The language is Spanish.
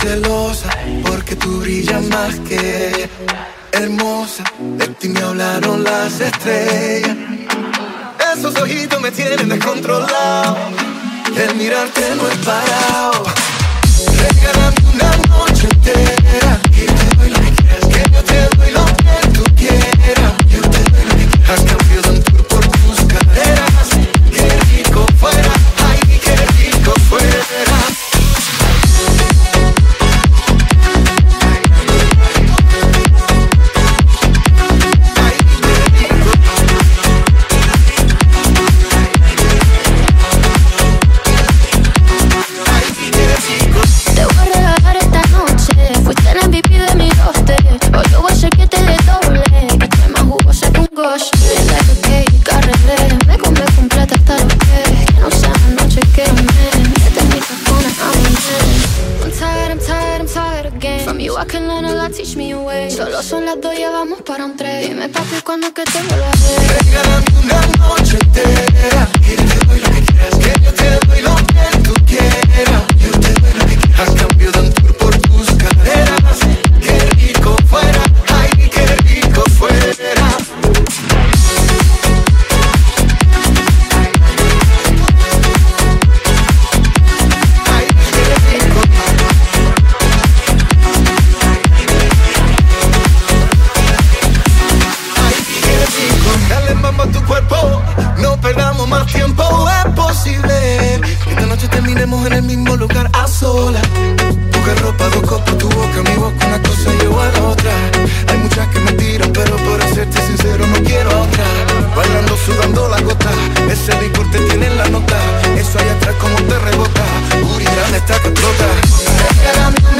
celosa porque tú brillas más que hermosa. De ti me hablaron las estrellas. Esos ojitos me tienen descontrolado. El mirarte no es parado. Regálame una noche entera y te doy lo que quieras. Que yo te doy lo que tú quieras. Yo te doy lo que quieras. Has cambiado un tour por tus caderas. Qué rico fuera, ay, qué rico fuera. Teach me a way. Solo son las 2, ya vamos para un 3. Dime papi, ¿cuándo que te vuelvo a ver? Regálame una noche entera y te doy lo que quieras. Que yo te doy lo que tú quieras. Yo te doy lo que quieras. Has cambiado un tour por tus caderas. Qué rico fuera, ay, qué rico fuera. Tu cuerpo, no perdamos más tiempo. Es posible que esta noche terminemos en el mismo lugar a solas. Tu ropa, 2 copos, tu boca, mi boca, una cosa lleva a la otra. Hay muchas que me tiran, pero por serte sincero no quiero a otra. Bailando, sudando la gota, ese licor te tiene en la nota. Eso allá atrás como te rebota, Uri grande está que explota. Regálame